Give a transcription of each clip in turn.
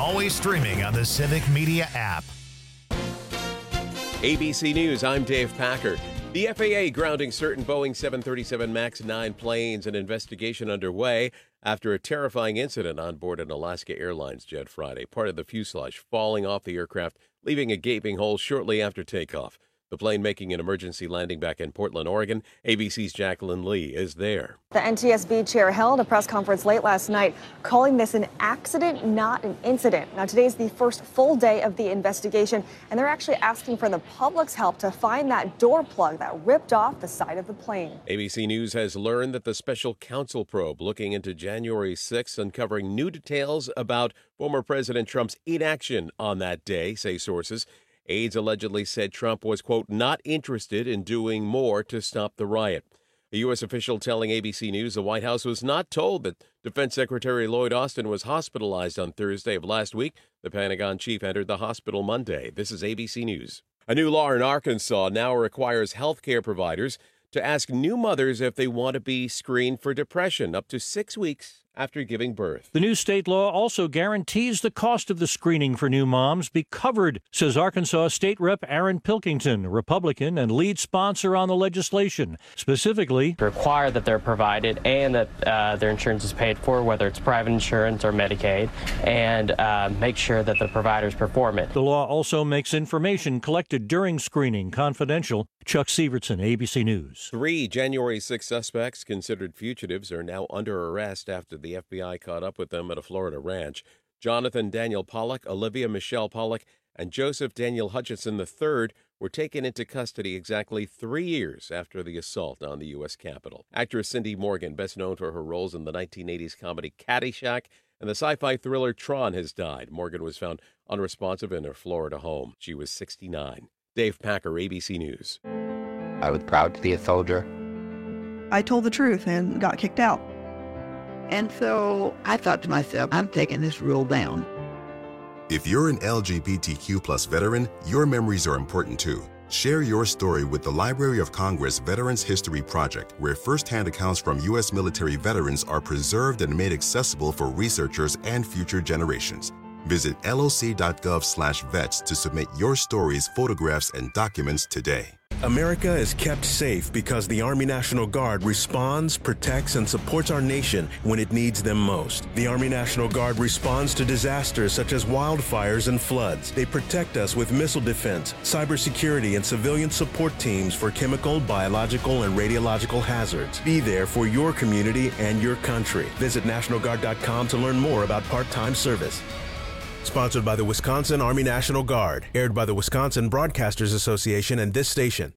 always streaming on the Civic Media app. ABC News, I'm Dave Packer. The FAA grounding certain Boeing 737 MAX 9 planes, an investigation underway after a terrifying incident on board an Alaska Airlines jet Friday. Part of the fuselage falling off the aircraft, leaving a gaping hole shortly after takeoff. The plane making an emergency landing back in Portland, Oregon. ABC's Jacqueline Lee is there. The NTSB chair held a press conference late last night calling this an accident, not an incident. Now, today's the first full day of the investigation, and they're actually asking for the public's help to find that door plug that ripped off the side of the plane. ABC News has learned that the special counsel probe looking into January 6th, uncovering new details about former President Trump's inaction on that day, say sources. Aides allegedly said Trump was, quote, not interested in doing more to stop the riot. A U.S. official telling ABC News the White House was not told that Defense Secretary Lloyd Austin was hospitalized on Thursday of last week. The Pentagon chief entered the hospital Monday. This is ABC News. A new law in Arkansas now requires health care providers to ask new mothers if they want to be screened for depression up to 6 weeks after giving birth. The new state law also guarantees the cost of the screening for new moms be covered, says Arkansas State Rep Aaron Pilkington, a Republican and lead sponsor on the legislation. Specifically, require that they're provided and that their insurance is paid for, whether it's private insurance or Medicaid, and make sure that the providers perform it. The law also makes information collected during screening confidential. Chuck Sievertson, ABC News. 3 January 6 suspects considered fugitives are now under arrest after the FBI caught up with them at a Florida ranch. Jonathan Daniel Pollock, Olivia Michelle Pollock, and Joseph Daniel Hutchinson III were taken into custody exactly 3 years after the assault on the U.S. Capitol. Actress Cindy Morgan, best known for her roles in the 1980s comedy Caddyshack and the sci-fi thriller Tron, has died. Morgan was found unresponsive in her Florida home. She was 69. Dave Packer, ABC News. I was proud to be a soldier. I told the truth and got kicked out. And so I thought to myself, I'm taking this rule down. If you're an LGBTQ plus veteran, your memories are important too. Share your story with the Library of Congress Veterans History Project, where firsthand accounts from U.S. military veterans are preserved and made accessible for researchers and future generations. Visit loc.gov/vets to submit your stories, photographs, and documents today. America is kept safe because the Army National Guard responds, protects, and supports our nation when it needs them most. The Army National Guard responds to disasters such as wildfires and floods. They protect us with missile defense, cybersecurity, and civilian support teams for chemical, biological, and radiological hazards. Be there for your community and your country. Visit NationalGuard.com to learn more about part-time service. Sponsored by the Wisconsin Army National Guard. Aired by the Wisconsin Broadcasters Association and this station.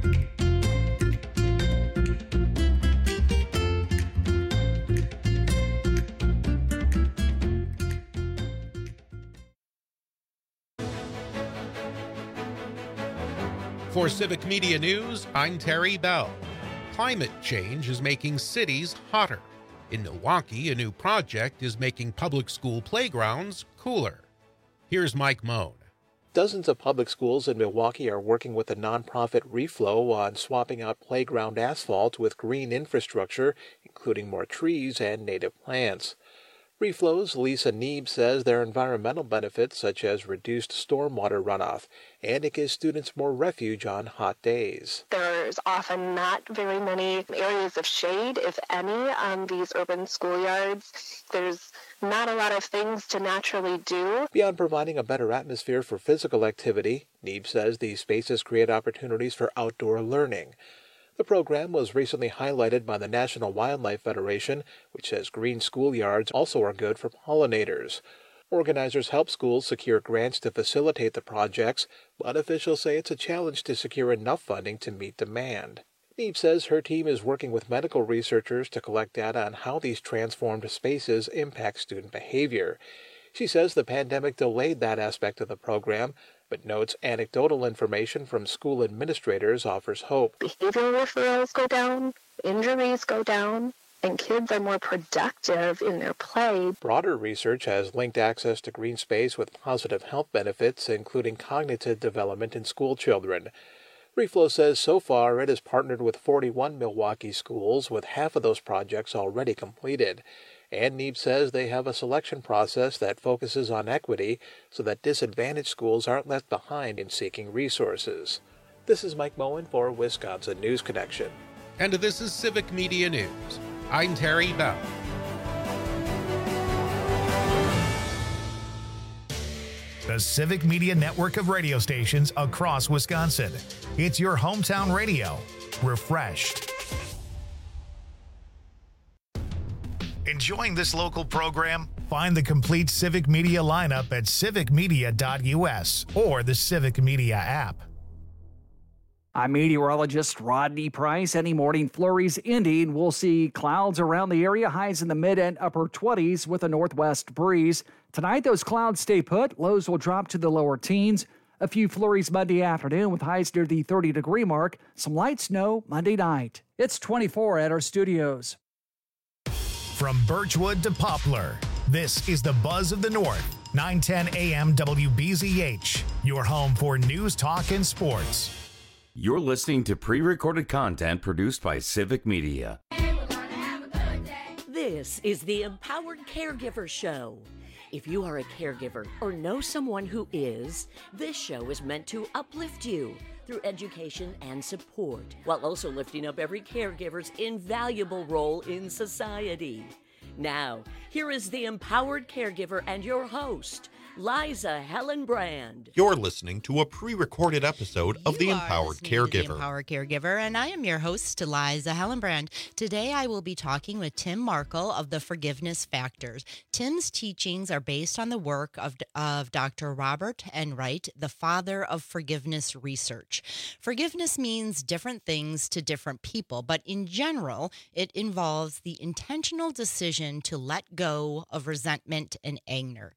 For Civic Media News, I'm Terry Bell. Climate change is making cities hotter. In Milwaukee, a new project is making public school playgrounds cooler. Here's Mike Moan. Dozens of public schools in Milwaukee are working with the nonprofit Reflow on swapping out playground asphalt with green infrastructure, including more trees and native plants. Reflow's Lisa Neeb says there are environmental benefits such as reduced stormwater runoff, and it gives students more refuge on hot days. There's often not very many areas of shade, if any, on these urban schoolyards. There's not a lot of things to naturally do. Beyond providing a better atmosphere for physical activity, Neeb says these spaces create opportunities for outdoor learning. The program was recently highlighted by the National Wildlife Federation, which says green schoolyards also are good for pollinators. Organizers help schools secure grants to facilitate the projects, but officials say it's a challenge to secure enough funding to meet demand. Neeb says her team is working with medical researchers to collect data on how these transformed spaces impact student behavior. She says the pandemic delayed that aspect of the program, but notes anecdotal information from school administrators offers hope. Behavioral referrals go down, injuries go down, and kids are more productive in their play. Broader research has linked access to green space with positive health benefits, including cognitive development in school children. Reflow says so far it has partnered with 41 Milwaukee schools, with half of those projects already completed. And Neeb says they have a selection process that focuses on equity so that disadvantaged schools aren't left behind in seeking resources. This is Mike Moen for Wisconsin News Connection. And this is Civic Media News. I'm Terry Bell. The Civic Media network of radio stations across Wisconsin. It's your hometown radio. Refreshed. Enjoying this local program? Find the complete Civic Media lineup at civicmedia.us or the Civic Media app. I'm meteorologist Rodney Price. Any morning flurries ending. We'll see clouds around the area, highs in the mid and upper 20s with a northwest breeze. Tonight, those clouds stay put. Lows will drop to the lower teens. A few flurries Monday afternoon with highs near the 30-degree mark. Some light snow Monday night. It's 24 at our studios. From Birchwood to Poplar, this is the Buzz of the North. 910 AM WBZH, your home for news, talk, and sports. You're listening to pre-recorded content produced by Civic Media. This is the Empowered Caregiver Show. If you are a caregiver or know someone who is, this show is meant to uplift you through education and support, while also lifting up every caregiver's invaluable role in society. Now, here is the Empowered Caregiver and your host, Liza Hellenbrand. You're listening to a pre-recorded episode of The Empowered Caregiver. The Empowered Caregiver, and I am your host, Liza Hellenbrand. Today, I will be talking with Tim Markle of the Forgiveness Factors. Tim's teachings are based on the work of Dr. Robert Enright, the father of forgiveness research. Forgiveness means different things to different people, but in general, it involves the intentional decision to let go of resentment and anger.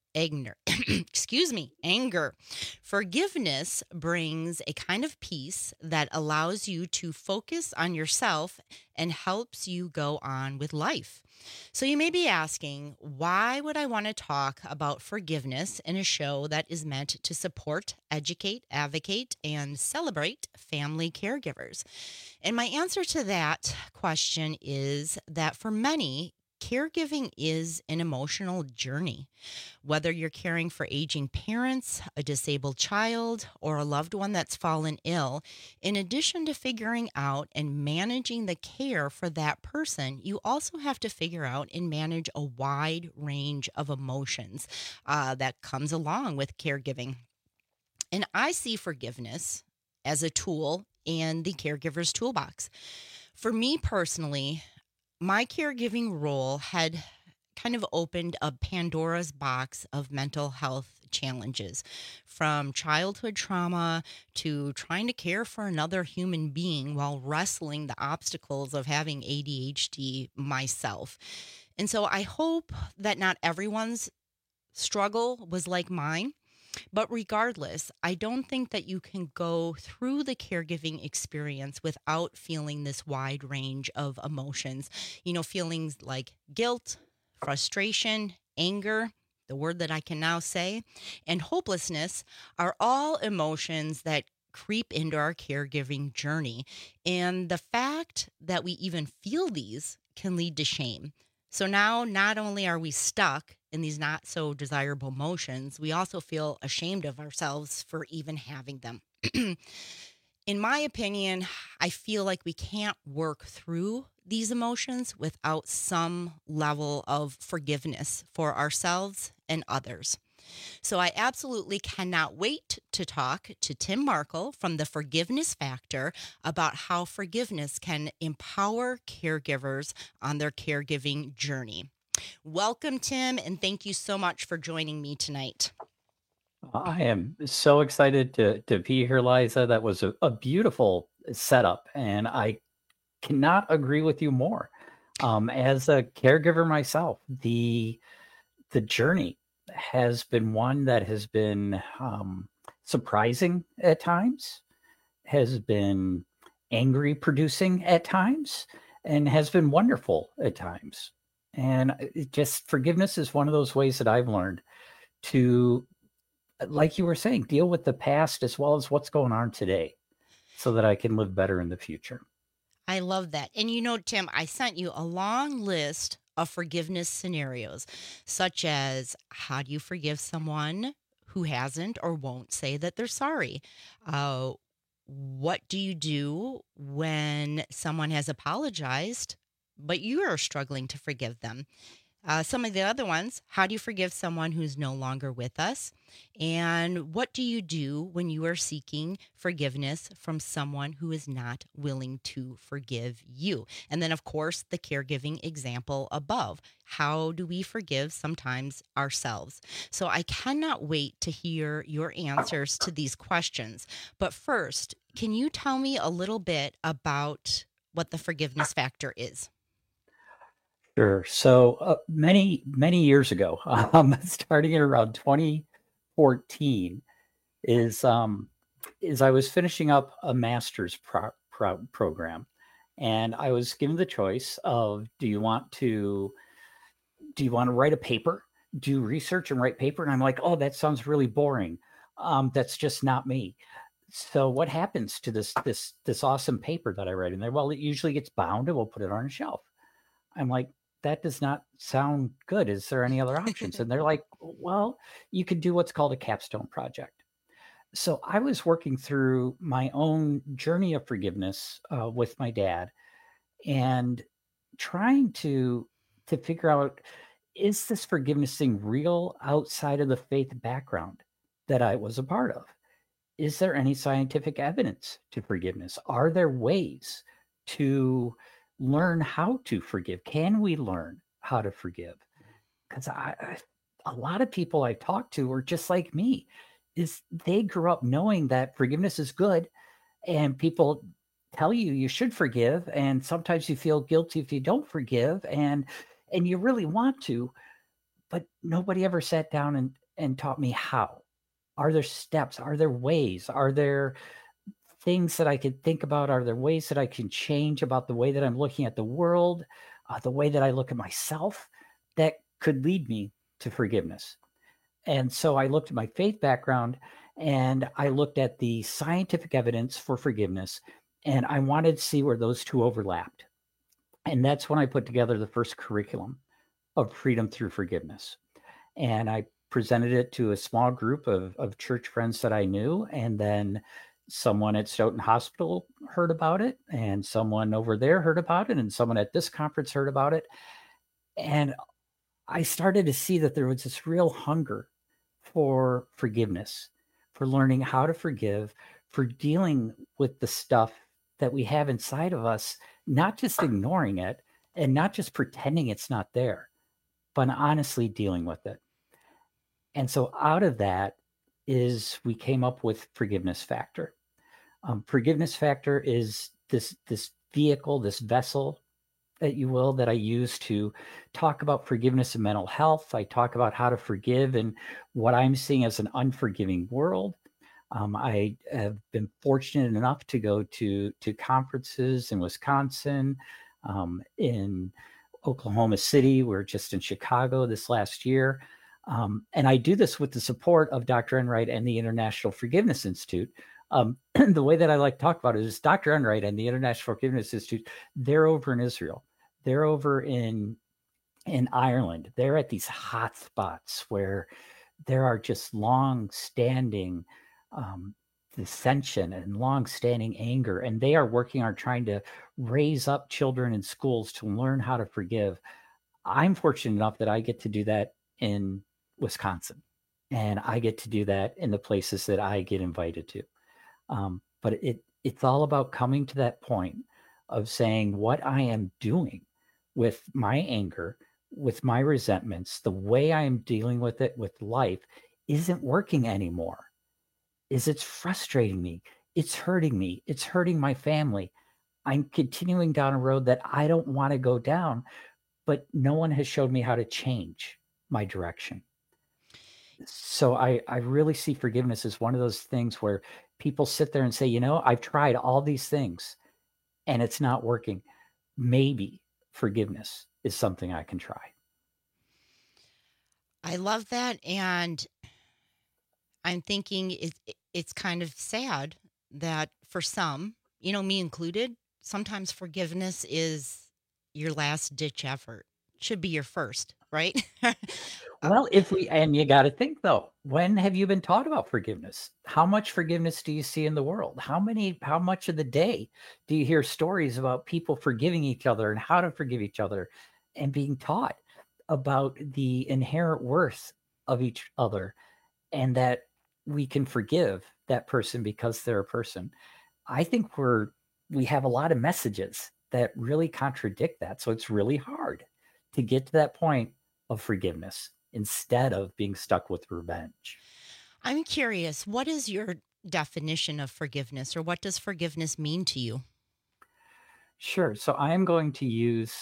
Anger. Forgiveness brings a kind of peace that allows you to focus on yourself and helps you go on with life. So you may be asking, why would I want to talk about forgiveness in a show that is meant to support, educate, advocate, and celebrate family caregivers? And my answer to that question is that for many, caregiving is an emotional journey. Whether you're caring for aging parents, a disabled child, or a loved one that's fallen ill, in addition to figuring out and managing the care for that person, you also have to figure out and manage a wide range of emotions that comes along with caregiving. And I see forgiveness as a tool in the caregiver's toolbox. For me personally, my caregiving role had kind of opened a Pandora's box of mental health challenges, from childhood trauma to trying to care for another human being while wrestling the obstacles of having ADHD myself. And so I hope that not everyone's struggle was like mine. But regardless, I don't think that you can go through the caregiving experience without feeling this wide range of emotions. You know, feelings like guilt, frustration, anger, the word that I can now say, and hopelessness are all emotions that creep into our caregiving journey. And the fact that we even feel these can lead to shame. So now not only are we stuck in these not so desirable emotions, we also feel ashamed of ourselves for even having them. In my opinion, I feel like we can't work through these emotions without some level of forgiveness for ourselves and others. So I absolutely cannot wait to talk to Tim Markle from the Forgiveness Factor about how forgiveness can empower caregivers on their caregiving journey. Welcome, Tim, and thank you so much for joining me tonight. I am so excited to be here, Liza. That was a beautiful setup, and I cannot agree with you more. As a caregiver myself, the journey has been one that has been surprising at times, has been angry producing at times, and has been wonderful at times. And forgiveness is one of those ways that I've learned to, like you were saying, deal with the past as well as what's going on today so that I can live better in the future. I love that. And you know, Tim, I sent you a long list of forgiveness scenarios, such as how do you forgive someone who hasn't or won't say that they're sorry? What do you do when someone has apologized, but you are struggling to forgive them? Some of the other ones, how do you forgive someone who's no longer with us? And what do you do when you are seeking forgiveness from someone who is not willing to forgive you? And then, of course, the caregiving example above. How do we forgive sometimes ourselves? So I cannot wait to hear your answers to these questions. But first, can you tell me a little bit about what the forgiveness factor is? Sure. So many years ago, starting in around 2014, is I was finishing up a master's program, and I was given the choice of do you want to write a paper, do research and write paper? And I'm like, oh, that sounds really boring. That's just not me. So what happens to this awesome paper that I write in there? Well, it usually gets bound and we'll put it on a shelf. I'm like, that does not sound good. Is there any other options? And they're like, well, you could do what's called a capstone project. So I was working through my own journey of forgiveness with my dad and trying to figure out, is this forgiveness thing real outside of the faith background that I was a part of? Is there any scientific evidence to forgiveness? Are there ways to learn how to forgive? Can we learn how to forgive? Because a lot of people I talk to are just like me. Is they grew up knowing that forgiveness is good, and people tell you you should forgive, and sometimes you feel guilty if you don't forgive, and you really want to, but nobody ever sat down and taught me how. Are there steps? Are there ways? Are there things that I could think about? Are there ways that I can change about the way that I'm looking at the world, the way that I look at myself, that could lead me to forgiveness? And so I looked at my faith background and I looked at the scientific evidence for forgiveness, and I wanted to see where those two overlapped. And that's when I put together the first curriculum of Freedom Through Forgiveness. And I presented it to a small group of church friends that I knew, and then someone at Stoughton Hospital heard about it, and someone over there heard about it, and someone at this conference heard about it. And I started to see that there was this real hunger for forgiveness, for learning how to forgive, for dealing with the stuff that we have inside of us, not just ignoring it and not just pretending it's not there, but honestly dealing with it. And so out of that is we came up with Forgiveness Factor. Forgiveness Factor is this vehicle, this vessel, that you will, that I use to talk about forgiveness and mental health. I talk about how to forgive and what I'm seeing as an unforgiving world. I have been fortunate enough to go to conferences in Wisconsin, in Oklahoma City. We're just in Chicago this last year. And I do this with the support of Dr. Enright and the International Forgiveness Institute. The way that I like to talk about it is Dr. Enright and the International Forgiveness Institute, they're over in Israel. They're over in Ireland. They're at these hot spots where there are just long-standing dissension and long-standing anger, and they are working on trying to raise up children in schools to learn how to forgive. I'm fortunate enough that I get to do that in Wisconsin, and I get to do that in the places that I get invited to. But it's all about coming to that point of saying what I am doing with my anger, with my resentments, the way I am dealing with it with life isn't working anymore. It's frustrating me. It's hurting me. It's hurting my family. I'm continuing down a road that I don't want to go down, but no one has showed me how to change my direction. So I really see forgiveness as one of those things where people sit there and say, I've tried all these things and it's not working. Maybe forgiveness is something I can try. I love that. And I'm thinking it's kind of sad that for some, me included, sometimes forgiveness is your last ditch effort. should be your first, right? Well, and you got to think though, when have you been taught about forgiveness? How much forgiveness do you see in the world? How much of the day do you hear stories about people forgiving each other and how to forgive each other and being taught about the inherent worth of each other and that we can forgive that person because they're a person? I think we have a lot of messages that really contradict that. So it's really hard to get to that point of forgiveness instead of being stuck with revenge. I'm curious, what is your definition of forgiveness, or what does forgiveness mean to you? Sure. So I am going to use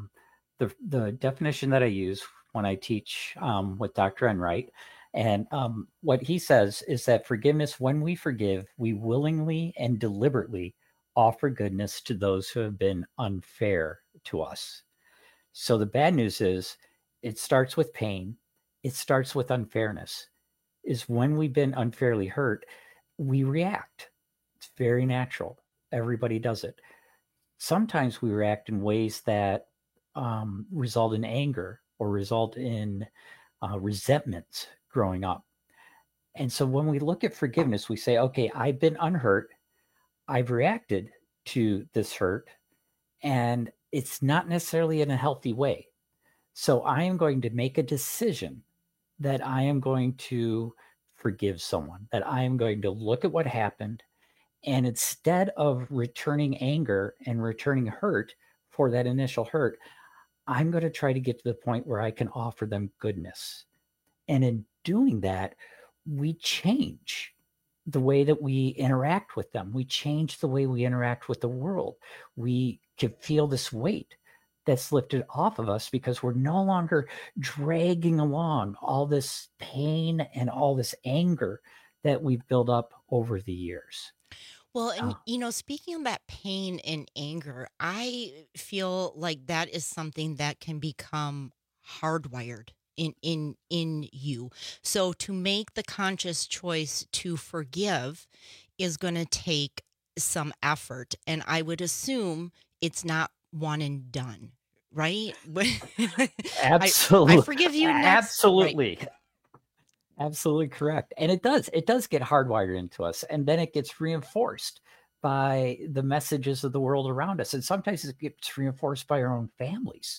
the definition that I use when I teach with Dr. Enright. And what he says is that forgiveness, when we forgive, we willingly and deliberately offer goodness to those who have been unfair to us. So the bad news is it starts with pain. It starts with unfairness. Is when we've been unfairly hurt, we react. It's very natural. Everybody does it. Sometimes we react in ways that result in anger or result in resentments growing up. And so when we look at forgiveness, we say, okay, I've been unhurt. I've reacted to this hurt, and it's not necessarily in a healthy way. So I am going to make a decision that I am going to forgive someone, that I am going to look at what happened, and instead of returning anger and returning hurt for that initial hurt, I'm going to try to get to the point where I can offer them goodness. And in doing that, we change the way that we interact with them. We change the way we interact with the world. We can feel this weight that's lifted off of us because we're no longer dragging along all this pain and all this anger that we've built up over the years. Well, and speaking of that pain and anger, I feel like that is something that can become hardwired in you. So to make the conscious choice to forgive is going to take some effort, and I would assume it's not one and done, right? Absolutely. I forgive you next. Absolutely. Right. Absolutely correct. And it does get hardwired into us, and then it gets reinforced by the messages of the world around us. And sometimes it gets reinforced by our own families.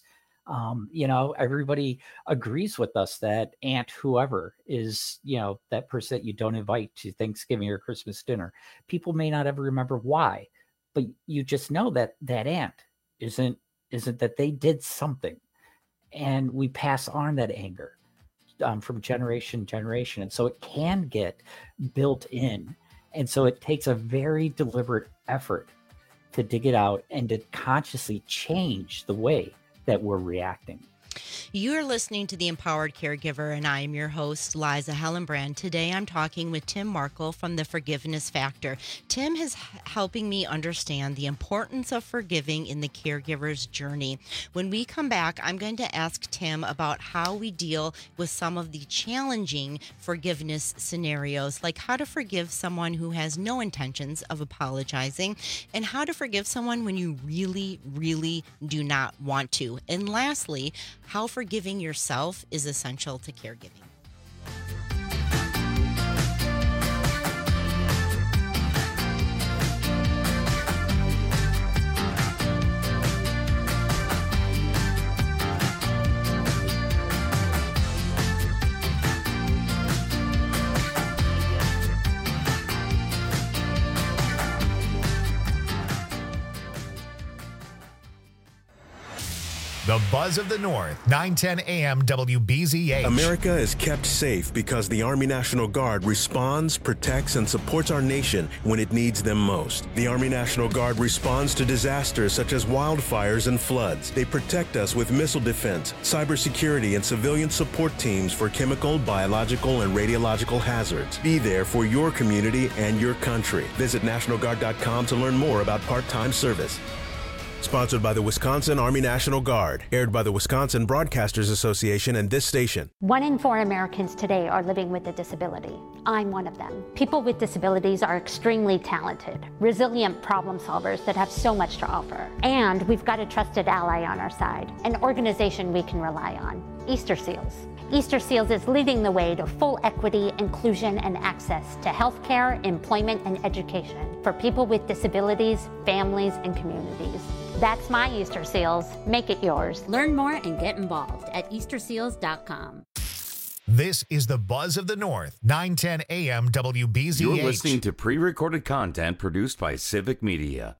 Everybody agrees with us that Aunt whoever is, that person that you don't invite to Thanksgiving or Christmas dinner. People may not ever remember why, but you just know that that aunt isn't that they did something, and we pass on that anger from generation to generation. And so it can get built in. And so it takes a very deliberate effort to dig it out and to consciously change the way that we're reacting. You're listening to The Empowered Caregiver, and I am your host, Liza Hellenbrand. Today, I'm talking with Tim Markle from The Forgiveness Factor. Tim is helping me understand the importance of forgiving in the caregiver's journey. When we come back, I'm going to ask Tim about how we deal with some of the challenging forgiveness scenarios, like how to forgive someone who has no intentions of apologizing, and how to forgive someone when you really, really do not want to. And lastly, how forgiving yourself is essential to caregiving. The Buzz of the North, 910 AM WBZH. America is kept safe because the Army National Guard responds, protects, and supports our nation when it needs them most. The Army National Guard responds to disasters such as wildfires and floods. They protect us with missile defense, cybersecurity, and civilian support teams for chemical, biological, and radiological hazards. Be there for your community and your country. Visit NationalGuard.com to learn more about part-time service. Sponsored by the Wisconsin Army National Guard. Aired by the Wisconsin Broadcasters Association and this station. 1 in 4 Americans today are living with a disability. I'm one of them. People with disabilities are extremely talented, resilient problem solvers that have so much to offer. And we've got a trusted ally on our side, an organization we can rely on, Easter Seals. Easter Seals is leading the way to full equity, inclusion, and access to healthcare, employment, and education for people with disabilities, families, and communities. That's my Easter Seals. Make it yours. Learn more and get involved at easterseals.com. This is the Buzz of the North, 910 AM WBZH. You're listening to pre-recorded content produced by Civic Media.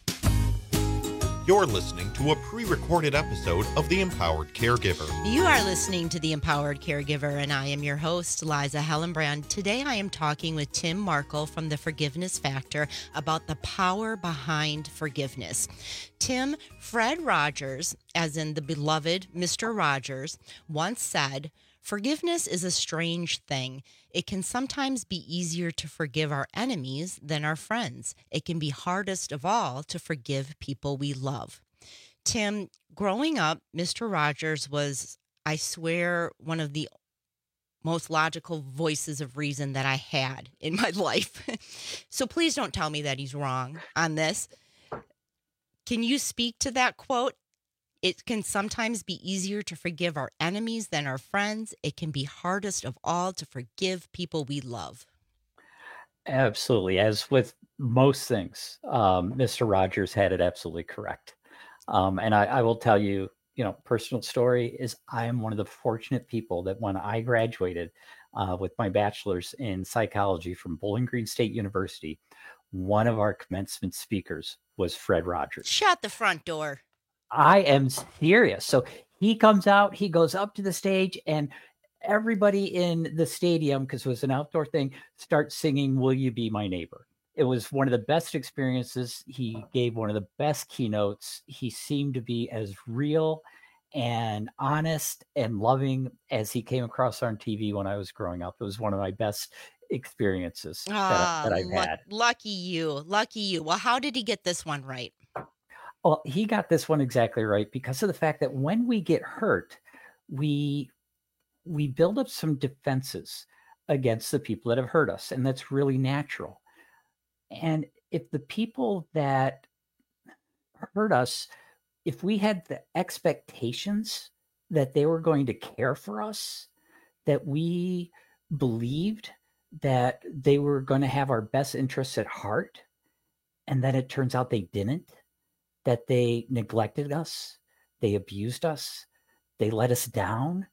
You're listening to a pre-recorded episode of The Empowered Caregiver. You are listening to The Empowered Caregiver, and I am your host, Liza Hellenbrand. Today I am talking with Tim Markle from The Forgiveness Factor about the power behind forgiveness. Tim, Fred Rogers, as in the beloved Mr. Rogers, once said, "Forgiveness is a strange thing. It can sometimes be easier to forgive our enemies than our friends. It can be hardest of all to forgive people we love." Tim, growing up, Mr. Rogers was, I swear, one of the most logical voices of reason that I had in my life. So please don't tell me that he's wrong on this. Can you speak to that quote? It can sometimes be easier to forgive our enemies than our friends. It can be hardest of all to forgive people we love. Absolutely. As with most things, Mr. Rogers had it absolutely correct. And I will tell you, personal story is I am one of the fortunate people that when I graduated with my bachelor's in psychology from Bowling Green State University, one of our commencement speakers was Fred Rogers. Shut the front door. I am serious. So he comes out, he goes up to the stage, and everybody in the stadium, because it was an outdoor thing, starts singing "Will You Be My Neighbor?" It was one of the best experiences. He gave one of the best keynotes. He seemed to be as real and honest and loving as he came across on TV when I was growing up. It was one of my best experiences that I've had. Lucky you. Lucky you. Well, how did he get this one right? Well, he got this one exactly right because of the fact that when we get hurt, we build up some defenses against the people that have hurt us, and that's really natural. And if the people that hurt us, if we had the expectations that they were going to care for us, that we believed that they were going to have our best interests at heart, and then it turns out they didn't, that they neglected us, they abused us, they let us down,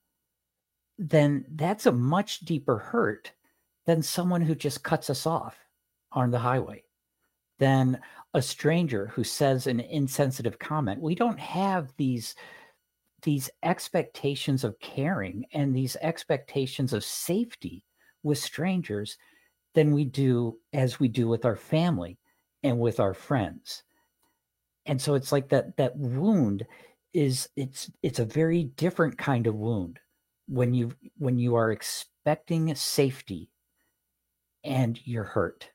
then that's a much deeper hurt than someone who just cuts us off on the highway, than a stranger who says an insensitive comment. We don't have these expectations of caring and these expectations of safety with strangers than we do with our family and with our friends. And so it's like that wound it's a very different kind of wound when you are expecting safety and you're hurt.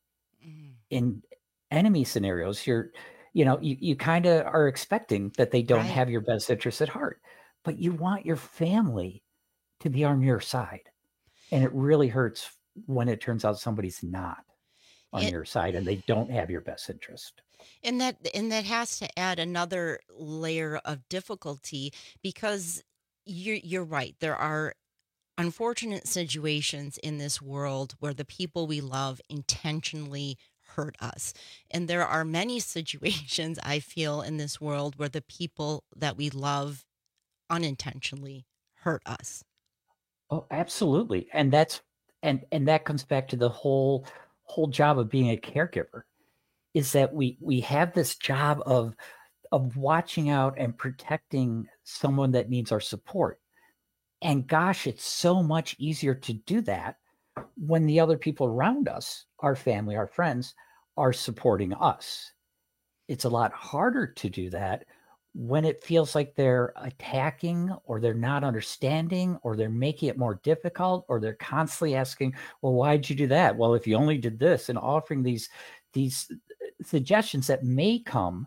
In enemy scenarios, you kind of are expecting that they don't have your best interests at heart, but you want your family to be on your side. And it really hurts when it turns out somebody's not on your side and they don't have your best interest. And that has to add another layer of difficulty because you're right. There are unfortunate situations in this world where the people we love intentionally hurt us. And there are many situations I feel in this world where the people that we love unintentionally hurt us. Oh, absolutely. And that comes back to the whole job of being a caregiver, is that we have this job of watching out and protecting someone that needs our support. And gosh, it's so much easier to do that when the other people around us, our family, our friends, are supporting us. It's a lot harder to do that when it feels like they're attacking or they're not understanding or they're making it more difficult or they're constantly asking, well, why'd you do that? Well, if you only did this, and offering these suggestions that may come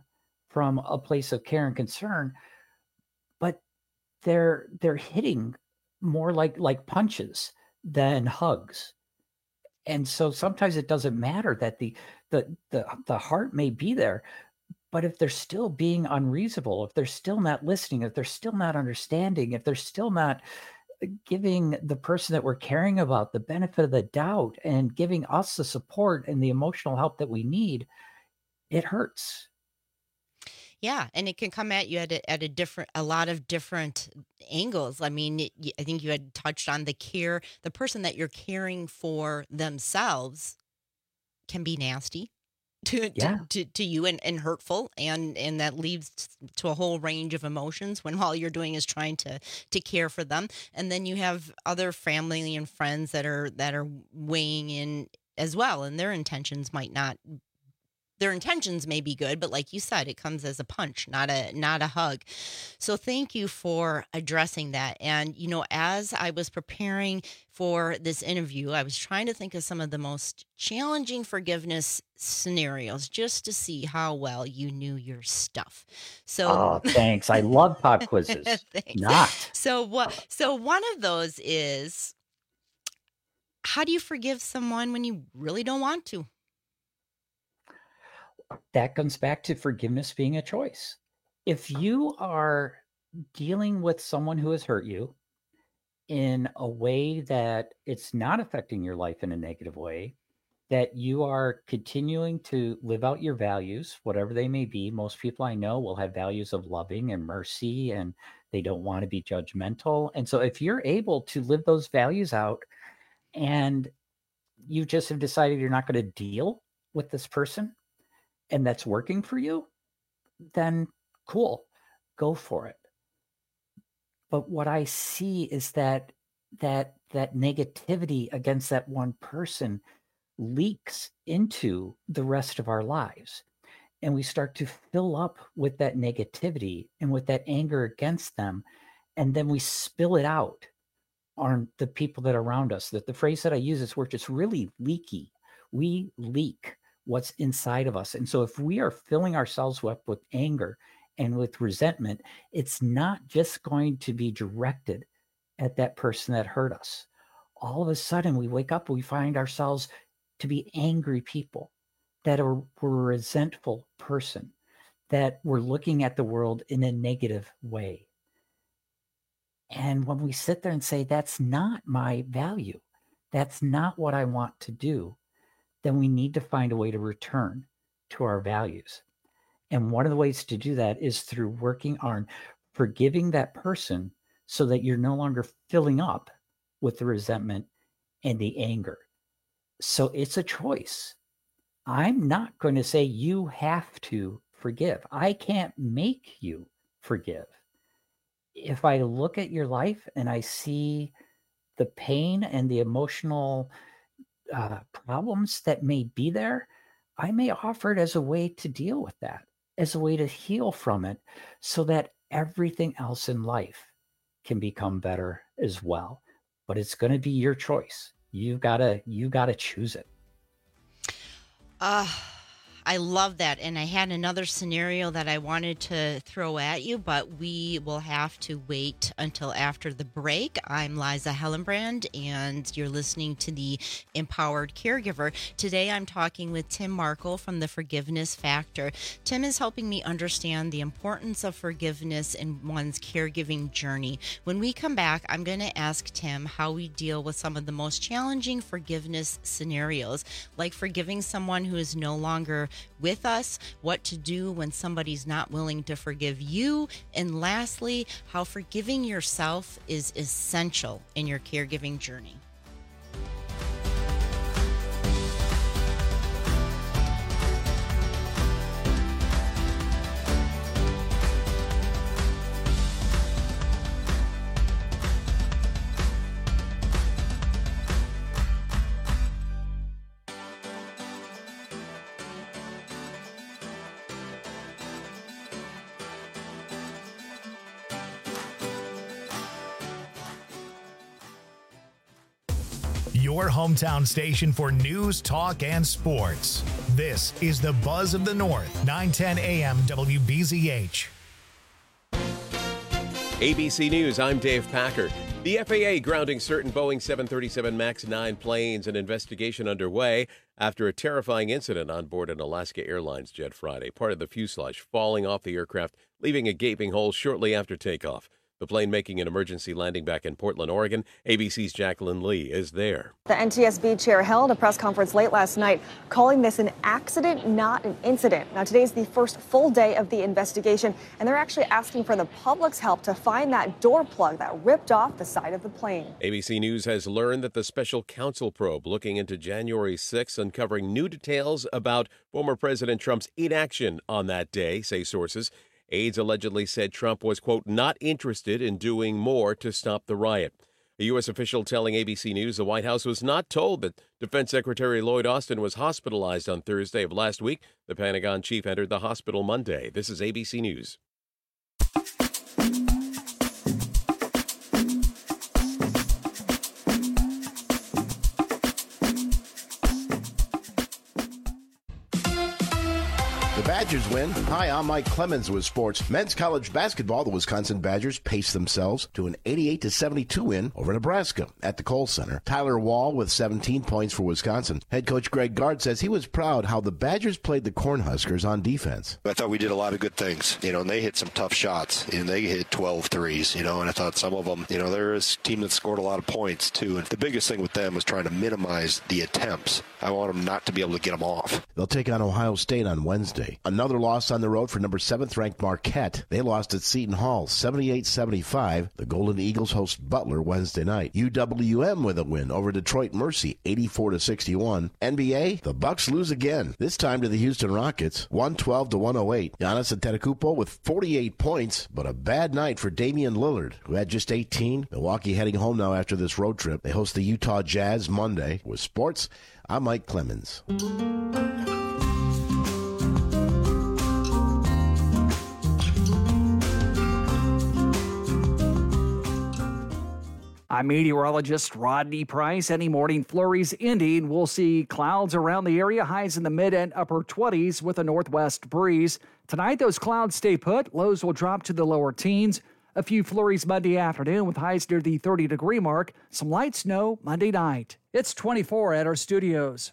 from a place of care and concern, but they're hitting more like punches than hugs. And so sometimes it doesn't matter that the heart may be there, but if they're still being unreasonable, if they're still not listening, if they're still not understanding, if they're still not giving the person that we're caring about the benefit of the doubt and giving us the support and the emotional help that we need, it hurts. Yeah, and it can come at you at a lot of different angles. I mean, I think you had touched on the person that you're caring for themselves can be nasty to you and hurtful, and that leads to a whole range of emotions when all you're doing is trying to care for them. And then you have other family and friends that are weighing in as well, and their intentions may be good, but like you said, it comes as a punch, not a hug. So thank you for addressing that. And, as I was preparing for this interview, I was trying to think of some of the most challenging forgiveness scenarios just to see how well you knew your stuff. So thanks. I love pop quizzes. Thanks. So one of those is, how do you forgive someone when you really don't want to? That comes back to forgiveness being a choice. If you are dealing with someone who has hurt you in a way that it's not affecting your life in a negative way, that you are continuing to live out your values, whatever they may be. Most people I know will have values of loving and mercy, and they don't want to be judgmental. And so if you're able to live those values out and you just have decided you're not going to deal with this person, and that's working for you, then cool, go for it. But what I see is that negativity against that one person leaks into the rest of our lives. And we start to fill up with that negativity and with that anger against them. And then we spill it out on the people that are around us. That the phrase that I use is, we're just really leaky. We leak what's inside of us. And so if we are filling ourselves up with anger and with resentment, it's not just going to be directed at that person that hurt us. All of a sudden we wake up and we find ourselves to be angry people, that we're a resentful person, that we're looking at the world in a negative way. And when we sit there and say, that's not my value, that's not what I want to do, then we need to find a way to return to our values. And one of the ways to do that is through working on forgiving that person so that you're no longer filling up with the resentment and the anger. So it's a choice. I'm not going to say you have to forgive. I can't make you forgive. If I look at your life and I see the pain and the emotional problems that may be there, I may offer it as a way to deal with that, as a way to heal from it, so that everything else in life can become better as well. But it's going to be your choice. You gotta choose it. I love that. And I had another scenario that I wanted to throw at you, but we will have to wait until after the break. I'm Liza Hellenbrand, and you're listening to The Empowered Caregiver. Today, I'm talking with Tim Markle from The Forgiveness Factor. Tim is helping me understand the importance of forgiveness in one's caregiving journey. When we come back, I'm going to ask Tim how we deal with some of the most challenging forgiveness scenarios, like forgiving someone who is no longer with us, what to do when somebody's not willing to forgive you, and lastly, how forgiving yourself is essential in your caregiving journey. your hometown station for news, talk, and sports. This is the Buzz of the North, 910 AM WBZH. ABC News, I'm Dave Packer. The FAA grounding certain Boeing 737 MAX 9 planes, an investigation underway after a terrifying incident on board an Alaska Airlines jet Friday. Part of the fuselage falling off the aircraft, leaving a gaping hole shortly after takeoff. The plane making an emergency landing back in Portland, Oregon. ABC's Jacqueline Lee is there. The NTSB chair held a press conference late last night, calling this an accident, not an incident. Now, today's the first full day of the investigation, and they're actually asking for the public's help to find that door plug that ripped off the side of the plane. ABC News has learned that the special counsel probe looking into January 6th, uncovering new details about former President Trump's inaction on that day, say sources. Aides allegedly said Trump was, quote, not interested in doing more to stop the riot. A U.S. official telling ABC News the White House was not told that Defense Secretary Lloyd Austin was hospitalized on Thursday of last week. The Pentagon chief entered the hospital Monday. This is ABC News. The Badgers win. Hi, I'm Mike Clemens with sports. Men's college basketball, the Wisconsin Badgers paced themselves to an 88-72 win over Nebraska at the Kohl Center. Tyler Wall with 17 points for Wisconsin. Head coach Greg Gard says he was proud how the Badgers played the Cornhuskers on defense. I thought we did a lot of good things, and they hit some tough shots, and they hit 12 threes, and I thought some of them, they're a team that scored a lot of points too, and the biggest thing with them was trying to minimize the attempts. I want them not to be able to get them off. They'll take on Ohio State on Wednesday. Another loss on the road for number 7th ranked Marquette. They lost at Seton Hall 78-75. The Golden Eagles host Butler Wednesday night. UWM with a win over Detroit Mercy 84-61. NBA, the Bucks lose again, this time to the Houston Rockets 112-108. Giannis Antetokounmpo with 48 points, but a bad night for Damian Lillard, who had just 18. Milwaukee heading home now after this road trip. They host the Utah Jazz Monday. With sports, I'm Mike Clemens. I'm meteorologist Rodney Price. Any morning flurries ending. We'll see clouds around the area, highs in the mid and upper 20s with a northwest breeze. Tonight, those clouds stay put. Lows will drop to the lower teens. A few flurries Monday afternoon with highs near the 30-degree mark. Some light snow Monday night. It's 24 at our studios.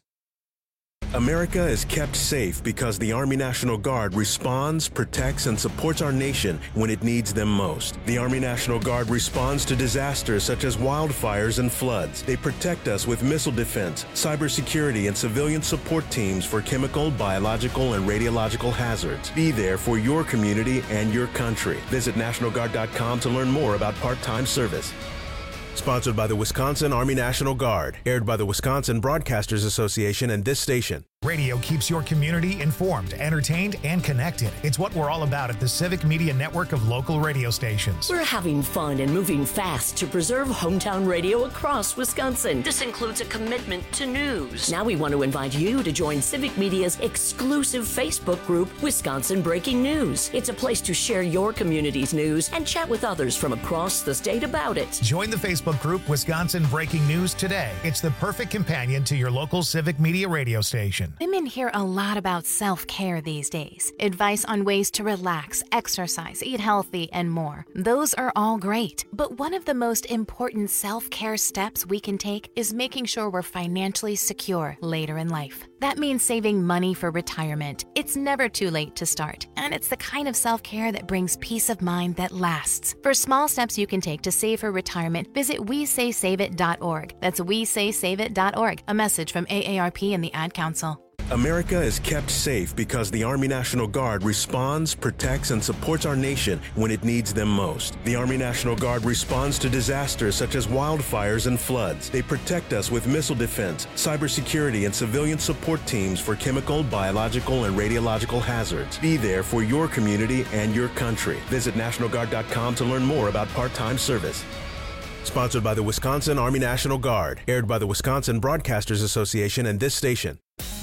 America is kept safe because the Army National Guard responds, protects, and supports our nation when it needs them most. The Army National Guard responds to disasters such as wildfires and floods. They protect us with missile defense, cybersecurity, and civilian support teams for chemical, biological, and radiological hazards. Be there for your community and your country. Visit NationalGuard.com to learn more about part-time service. Sponsored by the Wisconsin Army National Guard. Aired by the Wisconsin Broadcasters Association and this station. Radio keeps your community informed, entertained, and connected. It's what we're all about at the Civic Media Network of local radio stations. We're having fun and moving fast to preserve hometown radio across Wisconsin. This includes a commitment to news. Now we want to invite you to join Civic Media's exclusive Facebook group, Wisconsin Breaking News. It's a place to share your community's news and chat with others from across the state about it. Join the Facebook group, Wisconsin Breaking News, today. It's the perfect companion to your local Civic Media radio station. Women hear a lot about self-care these days. Advice on ways to relax, exercise, eat healthy, and more. Those are all great. But one of the most important self-care steps we can take is making sure we're financially secure later in life. That means saving money for retirement. It's never too late to start, and it's the kind of self-care that brings peace of mind that lasts. For small steps you can take to save for retirement, visit WeSaySaveIt.org. That's WeSaySaveIt.org. A message from AARP and the Ad Council. America is kept safe because the Army National Guard responds, protects, and supports our nation when it needs them most. The Army National Guard responds to disasters such as wildfires and floods. They protect us with missile defense, cybersecurity, and civilian support teams for chemical, biological, and radiological hazards. Be there for your community and your country. Visit NationalGuard.com to learn more about part-time service. Sponsored by the Wisconsin Army National Guard. Aired by the Wisconsin Broadcasters Association and this station.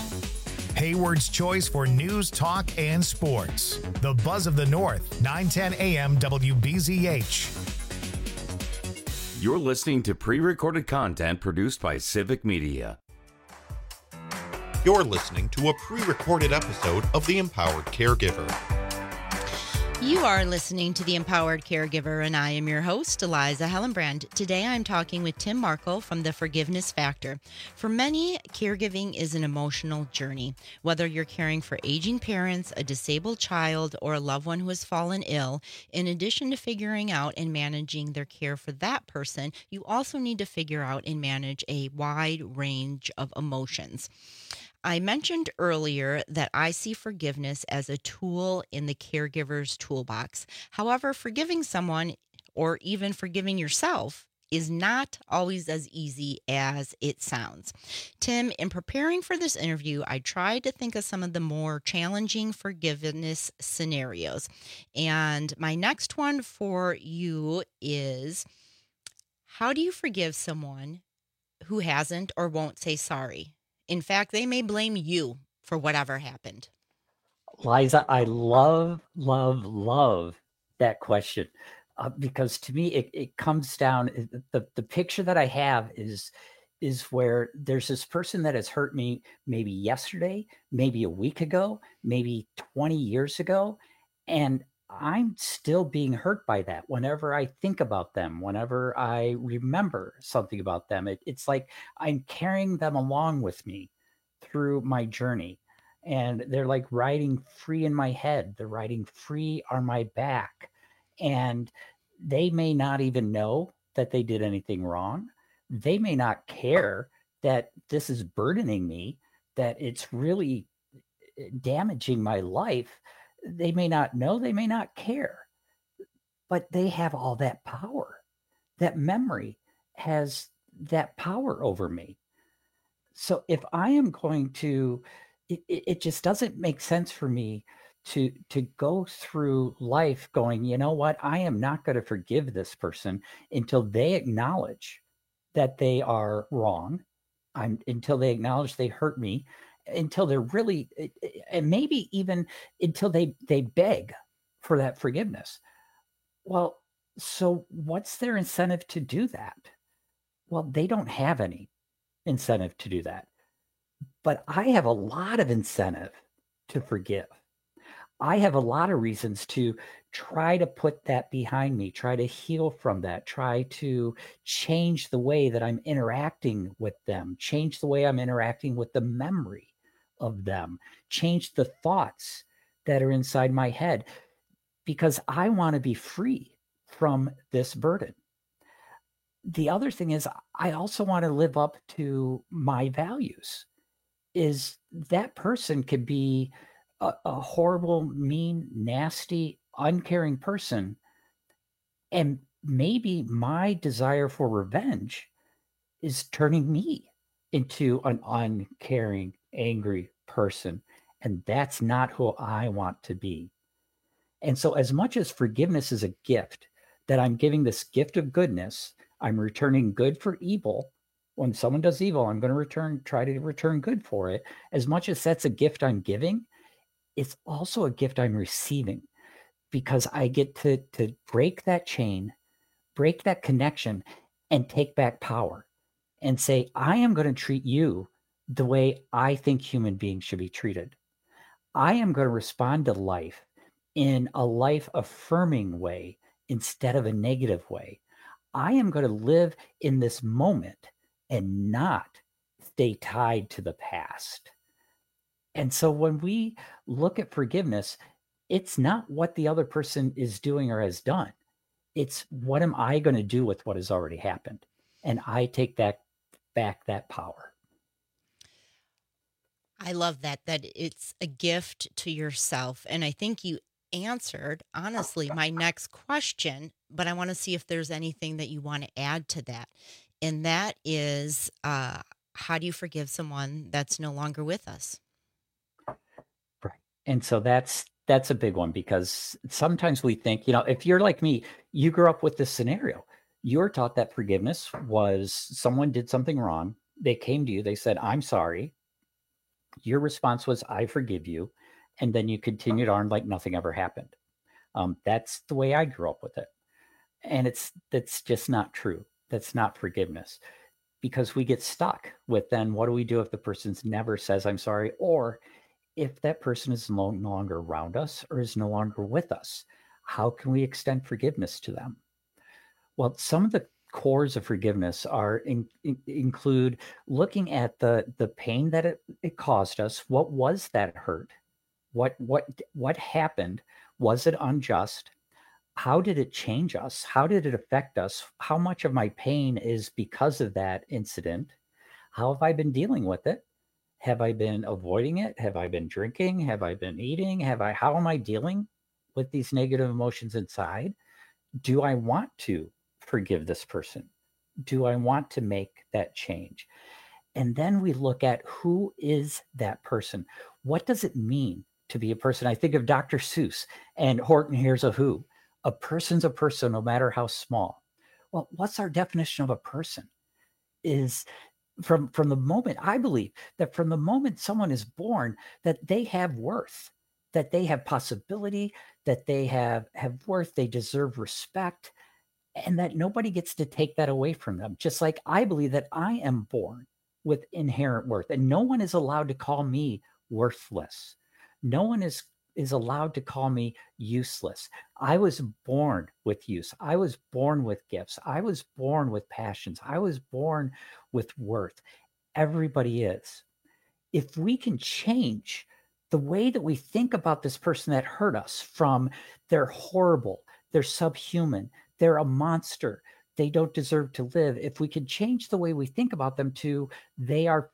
Hayward's choice for news, talk, and sports. The Buzz of the North, 910 AM WBZH. You're listening to pre-recorded content produced by Civic Media. You're listening to a pre-recorded episode of The Empowered Caregiver. You are listening to The Empowered Caregiver, and I am your host, Eliza Hellenbrand. Today I'm talking with Tim Marco from The Forgiveness Factor. For many, caregiving is an emotional journey. Whether you're caring for aging parents, a disabled child, or a loved one who has fallen ill, in addition to figuring out and managing their care for that person, you also need to figure out and manage a wide range of emotions. I mentioned earlier that I see forgiveness as a tool in the caregiver's toolbox. However, forgiving someone or even forgiving yourself is not always as easy as it sounds. Tim, in preparing for this interview, I tried to think of some of the more challenging forgiveness scenarios. And my next one for you is, how do you forgive someone who hasn't or won't say sorry? In fact, they may blame you for whatever happened. Liza, I love that question because to me, it comes down, the picture that I have is where there's this person that has hurt me maybe yesterday, maybe a week ago, maybe 20 years ago, and I'm still being hurt by that. Whenever I think about them, whenever I remember something about them, it's like I'm carrying them along with me through my journey. And they're like riding free in my head. They're riding free on my back. And they may not even know that they did anything wrong. They may not care that this is burdening me, that it's really damaging my life. They may not know, they may not care, but they have all that power. That memory has that power over me. So if I am going to, it just doesn't make sense for me to go through life going, you know what, I am not going to forgive this person until they acknowledge that they are wrong, until they acknowledge they hurt me, until they're really, and maybe even until they beg for that forgiveness. Well, so what's their incentive to do that? Well, they don't have any incentive to do that. But I have a lot of incentive to forgive. I have a lot of reasons to try to put that behind me, try to heal from that, try to change the way that I'm interacting with them, change the way I'm interacting with the memory of them, change the thoughts that are inside my head, because I want to be free from this burden. The other thing is, I also want to live up to my values. Is that person could be a horrible, mean, nasty, uncaring person. And maybe my desire for revenge is turning me into an uncaring, angry person. And that's not who I want to be. And so as much as forgiveness is a gift, that I'm giving this gift of goodness, I'm returning good for evil. When someone does evil, I'm going to try to return good for it. As much as that's a gift I'm giving, it's also a gift I'm receiving, because I get to break that chain, break that connection, and take back power and say, I am going to treat you the way I think human beings should be treated. I am going to respond to life in a life affirming way instead of a negative way. I am going to live in this moment and not stay tied to the past. And so when we look at forgiveness, it's not what the other person is doing or has done. It's what am I going to do with what has already happened? And I take back that power. I love that it's a gift to yourself. And I think you answered, honestly, my next question, but I want to see if there's anything that you want to add to that. And that is, how do you forgive someone that's no longer with us? Right. And so that's a big one, because sometimes we think, if you're like me, you grew up with this scenario. You're taught that forgiveness was someone did something wrong. They came to you. They said, I'm sorry. Your response was, I forgive you. And then you continued on like nothing ever happened. That's the way I grew up with it. And that's just not true. that's not forgiveness, because we get stuck with, then what do we do if the person never says I'm sorry, or if that person is no longer around us or is no longer with us? How can we extend forgiveness to them? Well, some of the cores of forgiveness are include looking at the pain that it caused us. What was that hurt? What happened? Was it unjust? How did it change us? How did it affect us? How much of my pain is because of that incident? How have I been dealing with it? Have I been avoiding it? Have I been drinking? Have I been eating? How am I dealing with these negative emotions inside? Do I want to forgive this person? Do I want to make that change? And then we look at, who is that person? What does it mean to be a person? I think of Dr. Seuss and Horton Hears a Who. A person's a person, no matter how small. Well, what's our definition of a person? Is from the moment, I believe that from the moment someone is born, that they have worth, that they have possibility, that they have worth, they deserve respect, and that nobody gets to take that away from them. Just like I believe that I am born with inherent worth, and no one is allowed to call me worthless. No one is allowed to call me useless. I was born with use. I was born with gifts. I was born with passions. I was born with worth. Everybody is. If we can change the way that we think about this person that hurt us, from they're horrible, they're subhuman, they're a monster, they don't deserve to live. If we can change the way we think about them to, they are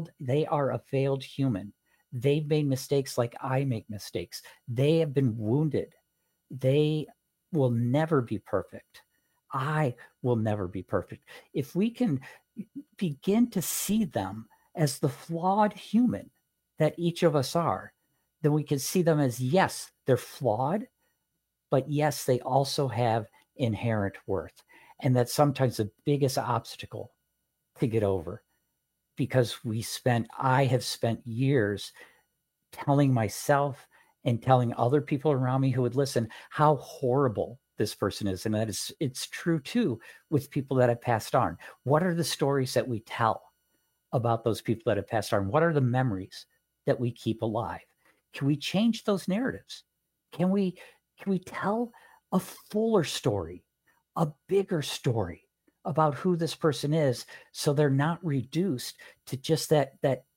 a failed human. They've made mistakes like I make mistakes. They have been wounded. They will never be perfect. I will never be perfect. If we can begin to see them as the flawed human that each of us are, then we can see them as, yes, they're flawed, but yes, they also have inherent worth. And that's sometimes the biggest obstacle to get over. Because I have spent years telling myself and telling other people around me who would listen how horrible this person is. And it's true too with people that have passed on. What are the stories that we tell about those people that have passed on? What are the memories that we keep alive? Can we change those narratives? Can we tell a fuller story, a bigger story about who this person is, so they're not reduced to just that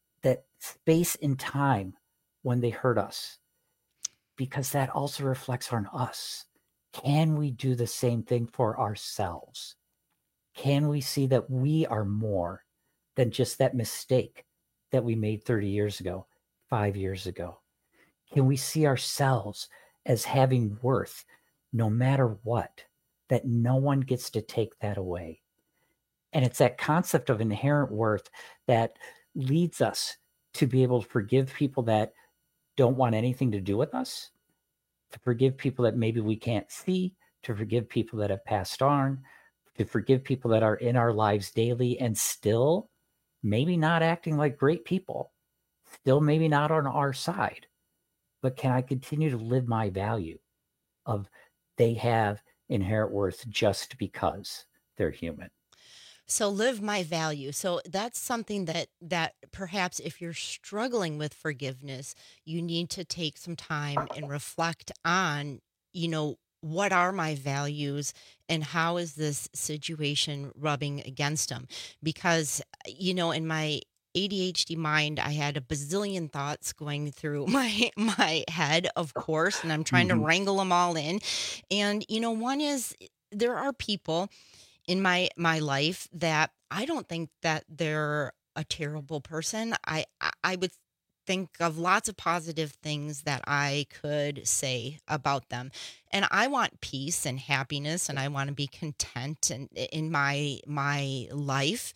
space in time when they hurt us? Because that also reflects on us. Can we do the same thing for ourselves? Can we see that we are more than just that mistake that we made 30 years ago, 5 years ago? Can we see ourselves as having worth no matter what? That no one gets to take that away. And it's that concept of inherent worth that leads us to be able to forgive people that don't want anything to do with us, to forgive people that maybe we can't see, to forgive people that have passed on, to forgive people that are in our lives daily and still maybe not acting like great people, still maybe not on our side. But can I continue to live my value of they have inherent worth just because they're human? So live my value. So that's something that perhaps if you're struggling with forgiveness, you need to take some time and reflect on, what are my values and how is this situation rubbing against them? Because, in my ADHD mind, I had a bazillion thoughts going through my head, of course, and I'm trying to wrangle them all in. And, one is, there are people in my life that I don't think that they're a terrible person. I would think of lots of positive things that I could say about them. And I want peace and happiness, and I want to be content in my life.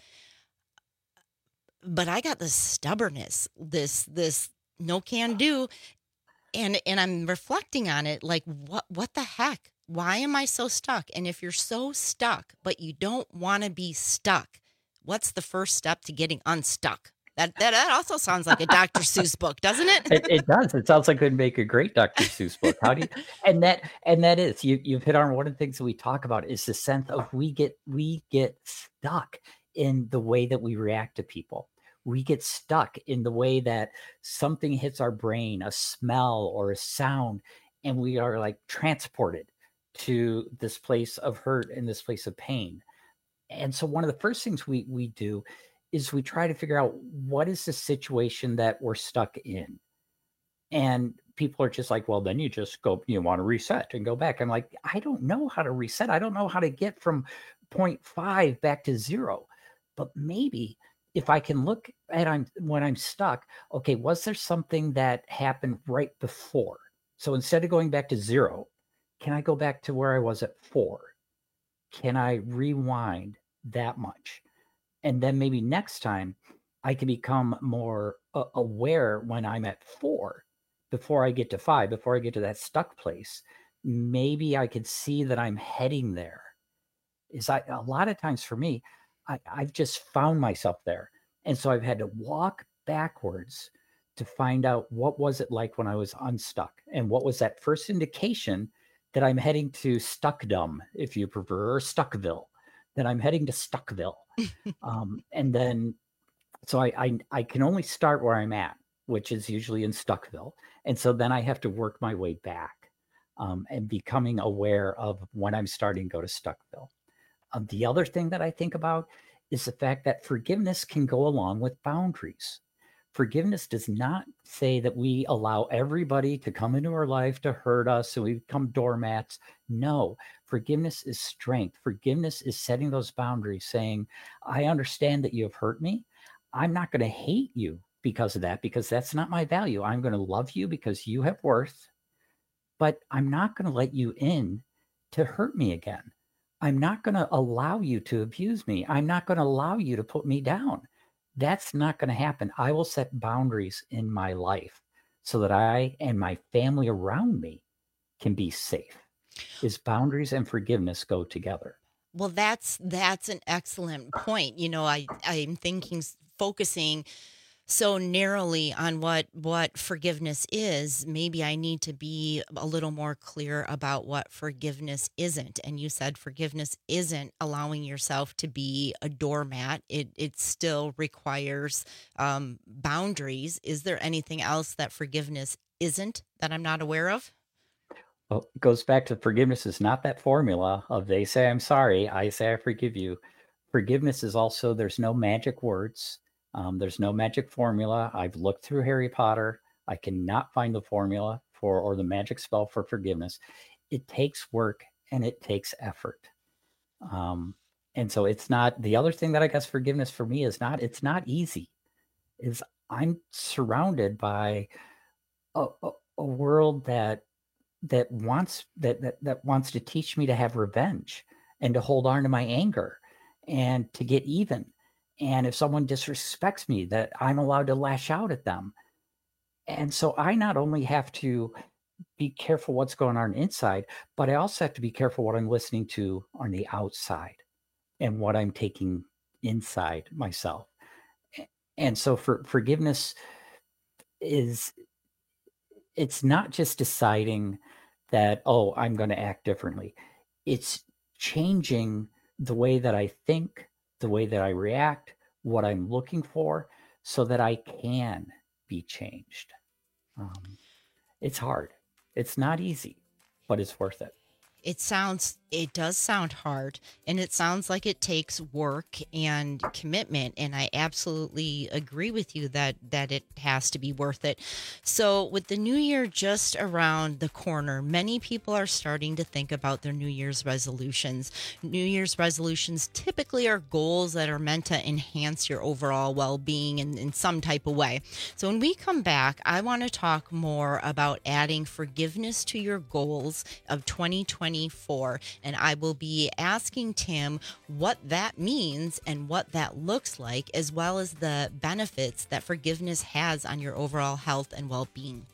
But I got this stubbornness, this no can do. And I'm reflecting on it, like, what the heck? Why am I so stuck? And if you're so stuck, but you don't want to be stuck, what's the first step to getting unstuck? That also sounds like a Dr. Seuss book, doesn't it? It does. It sounds like it would make a great Dr. Seuss book. How do you? And that is you've hit on one of the things that we talk about is the sense of we get stuck in the way that we react to people. We get stuck in the way that something hits our brain, a smell or a sound, and we are like transported to this place of hurt and this place of pain. And so one of the first things we do is we try to figure out what is the situation that we're stuck in. And people are just like, well, then you just go, you want to reset and go back. I'm like, I don't know how to reset. I don't know how to get from 0.5 back to 0. But maybe if I can look at when I'm stuck, okay, was there something that happened right before? So instead of going back to 0, can I go back to where I was at 4? Can I rewind that much? And then maybe next time I can become more aware when I'm at 4 before I get to 5, before I get to that stuck place. Maybe I could see that I'm heading there. A lot of times for me, I've just found myself there. And so I've had to walk backwards to find out what was it like when I was unstuck, and what was that first indication that I'm heading to Stuckdom, if you prefer, or Stuckville, that I'm heading to Stuckville. And then, so I can only start where I'm at, which is usually in Stuckville. And so then I have to work my way back and becoming aware of when I'm starting to go to Stuckville. The other thing that I think about is the fact that forgiveness can go along with boundaries. Forgiveness does not say that we allow everybody to come into our life to hurt us and we become doormats. No, forgiveness is strength. Forgiveness is setting those boundaries, saying, I understand that you have hurt me. I'm not going to hate you because of that, because that's not my value. I'm going to love you because you have worth, but I'm not going to let you in to hurt me again. I'm not going to allow you to abuse me. I'm not going to allow you to put me down. That's not going to happen. I will set boundaries in my life so that I and my family around me can be safe. Is boundaries and forgiveness go together? Well, that's an excellent point. You know, I'm thinking, focusing so narrowly on what forgiveness is. Maybe I need to be a little more clear about what forgiveness isn't. And you said forgiveness isn't allowing yourself to be a doormat. It still requires boundaries. Is there anything else that forgiveness isn't that I'm not aware of? Well, it goes back to forgiveness is not that formula of they say I'm sorry, I say I forgive you. Forgiveness is also, there's no magic words. There's no magic formula. I've looked through Harry Potter. I cannot find the formula or the magic spell for forgiveness. It takes work and it takes effort. And so it's not, the other thing that I guess forgiveness for me is not, it's not easy. Is I'm surrounded by a world that wants to teach me to have revenge and to hold on to my anger and to get even. And if someone disrespects me, that I'm allowed to lash out at them. And so I not only have to be careful what's going on inside, but I also have to be careful what I'm listening to on the outside and what I'm taking inside myself. And so forgiveness it's not just deciding that, oh, I'm going to act differently. It's changing the way that I think, the way that I react, what I'm looking for, so that I can be changed. It's hard. It's not easy, but it's worth it. It does sound hard, and it sounds like it takes work and commitment, and I absolutely agree with you that it has to be worth it. So with the new year just around the corner, many people are starting to think about their New Year's resolutions. New Year's resolutions typically are goals that are meant to enhance your overall well-being in some type of way. So when we come back, I want to talk more about adding forgiveness to your goals of 2024. And I will be asking Tim what that means and what that looks like, as well as the benefits that forgiveness has on your overall health and well-being.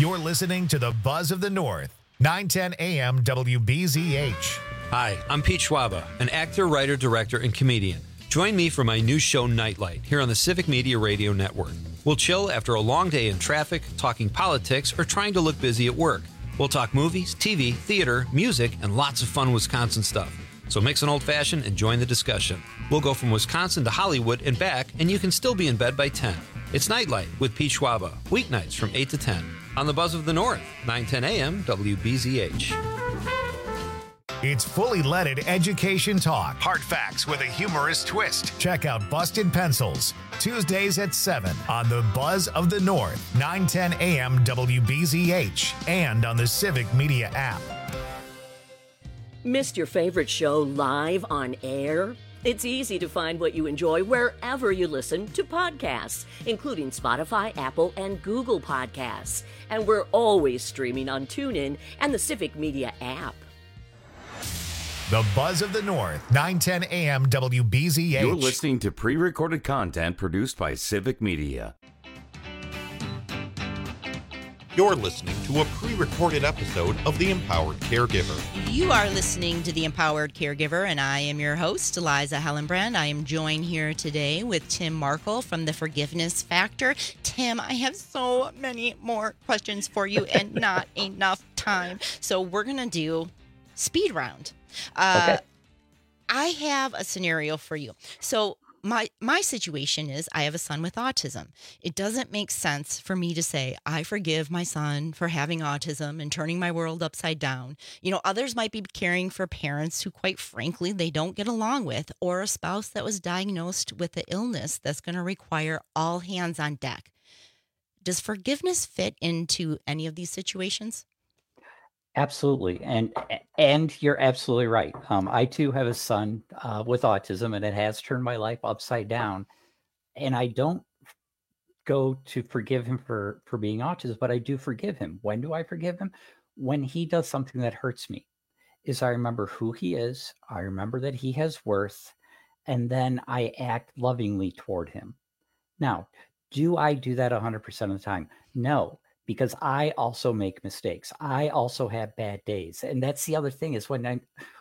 You're listening to the Buzz of the North, 910 AM WBZH. Hi, I'm Pete Schwaba, an actor, writer, director, and comedian. Join me for my new show, Nightlight, here on the Civic Media Radio Network. We'll chill after a long day in traffic, talking politics, or trying to look busy at work. We'll talk movies, TV, theater, music, and lots of fun Wisconsin stuff. So mix an old-fashioned and join the discussion. We'll go from Wisconsin to Hollywood and back, and you can still be in bed by 10. It's Nightlight with Pete Schwaba, weeknights from 8 to 10 on the Buzz of the North, 910 AM WBZH. It's fully leaded education talk. Hard facts with a humorous twist. Check out Busted Pencils, Tuesdays at 7 on the Buzz of the North, 910 AM WBZH, and on the Civic Media app. Missed your favorite show live on air? It's easy to find what you enjoy wherever you listen to podcasts, including Spotify, Apple, and Google Podcasts. And we're always streaming on TuneIn and the Civic Media app. The Buzz of the North, 910 AM WBZH. You're listening to pre-recorded content produced by Civic Media. You're listening to a pre-recorded episode of The Empowered Caregiver. You are listening to The Empowered Caregiver, and I am your host, Eliza Hellenbrand. I am joined here today with Tim Markle from The Forgiveness Factor. Tim, I have so many more questions for you and not enough time. So we're going to do speed round. Okay. I have a scenario for you. So my situation is I have a son with autism. It doesn't make sense for me to say, I forgive my son for having autism and turning my world upside down. You know, others might be caring for parents who, quite frankly, they don't get along with, or a spouse that was diagnosed with an illness that's going to require all hands on deck. Does forgiveness fit into any of these situations? Absolutely. And you're absolutely right. I too have a son with autism, and it has turned my life upside down. And I don't go to forgive him for being autistic, but I do forgive him. When do I forgive him? When he does something that hurts me. I remember who he is. I remember that he has worth. And then I act lovingly toward him. Now, do I do that 100% of the time? No. Because I also make mistakes. I also have bad days. And that's the other thing is when I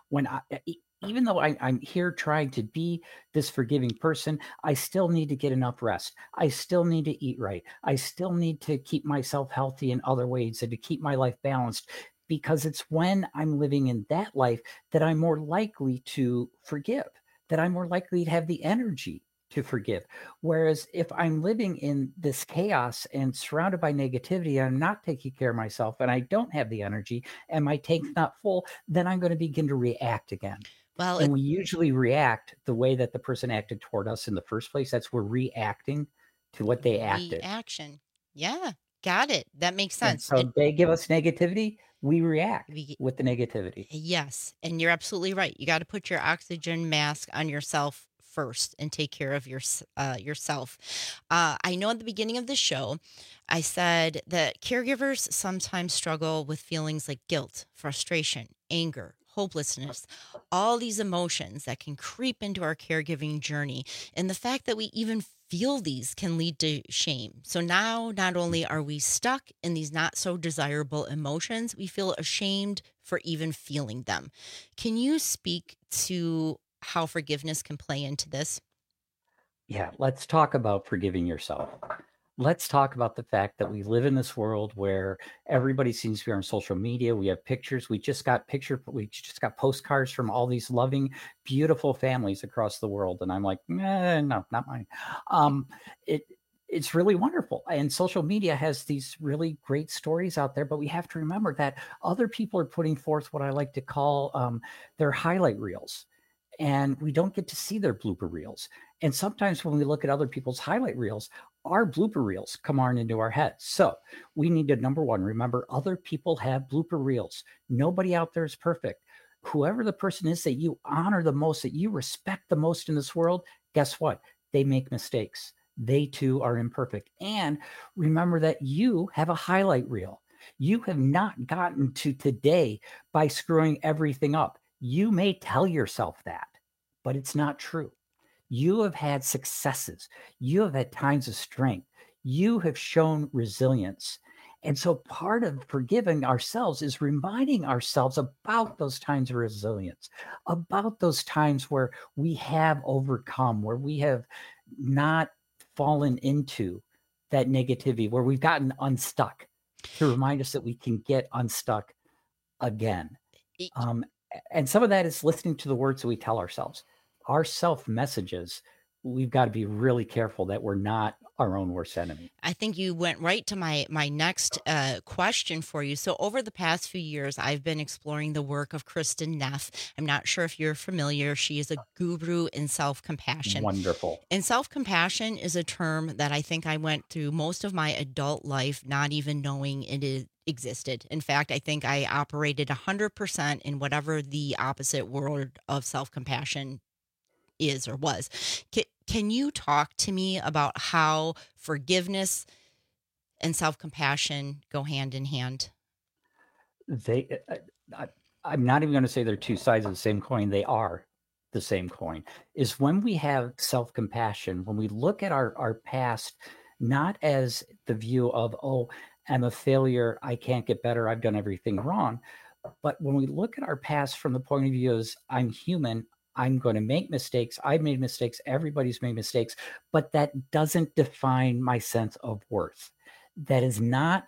even though I'm here trying to be this forgiving person, I still need to get enough rest. I still need to eat right. I still need to keep myself healthy in other ways and to keep my life balanced, because it's when I'm living in that life that I'm more likely to forgive, that I'm more likely to have the energy to forgive. Whereas if I'm living in this chaos and surrounded by negativity, and I'm not taking care of myself and I don't have the energy and my tank's not full, then I'm going to begin to react again. Well, and we usually react the way that the person acted toward us in the first place. That's we're reacting to what they acted. Reaction. Yeah, got it. That makes sense. And so they give us negativity, we react with the negativity. Yes, and you're absolutely right. You got to put your oxygen mask on yourself first and take care of yourself. I know at the beginning of the show, I said that caregivers sometimes struggle with feelings like guilt, frustration, anger, hopelessness, all these emotions that can creep into our caregiving journey. And the fact that we even feel these can lead to shame. So now not only are we stuck in these not so desirable emotions, we feel ashamed for even feeling them. Can you speak to how forgiveness can play into this? Yeah, let's talk about forgiving yourself. Let's talk about the fact that we live in this world where everybody seems to be on social media. We have pictures. We just got postcards from all these loving, beautiful families across the world. And I'm like, no, not mine. It's really wonderful. And social media has these really great stories out there, but we have to remember that other people are putting forth what I like to call their highlight reels. And we don't get to see their blooper reels. And sometimes when we look at other people's highlight reels, our blooper reels come on into our heads. So we need to, number one, remember other people have blooper reels. Nobody out there is perfect. Whoever the person is that you honor the most, that you respect the most in this world, guess what? They make mistakes. They too are imperfect. And remember that you have a highlight reel. You have not gotten to today by screwing everything up. You may tell yourself that, but it's not true. You have had successes. You have had times of strength. You have shown resilience. And so part of forgiving ourselves is reminding ourselves about those times of resilience, about those times where we have overcome, where we have not fallen into that negativity, where we've gotten unstuck, to remind us that we can get unstuck again. And some of that is listening to the words that we tell ourselves. Our self messages, we've got to be really careful that we're not our own worst enemy. I think you went right to my next question for you. So over the past few years, I've been exploring the work of Kristin Neff. I'm not sure if you're familiar. She is a guru in self-compassion. Wonderful. And self-compassion is a term that I think I went through most of my adult life not even knowing it existed. In fact, I think I operated 100% in whatever the opposite word of self-compassion is or was. Can you talk to me about how forgiveness and self-compassion go hand in hand? I'm not even going to say they're two sides of the same coin. They are the same coin. Is when we have self-compassion, when we look at our past, not as the view of, oh, I'm a failure, I can't get better, I've done everything wrong. But when we look at our past from the point of view as I'm human, I'm going to make mistakes. I've made mistakes. Everybody's made mistakes, but that doesn't define my sense of worth. That is not